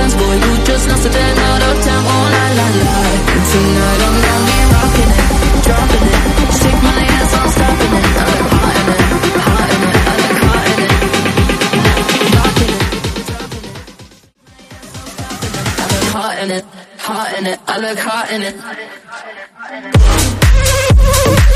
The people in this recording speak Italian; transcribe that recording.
sense, boy, you just lost it 10 out of 10, oh la la la. And tonight I'm gonna be rocking it, dropping it, shake my ass, I'm stopping it. I look hot in it, hot in it, I look hot in it, rocking it, dropping it. I look hot in it, hot in it, I look hot in it.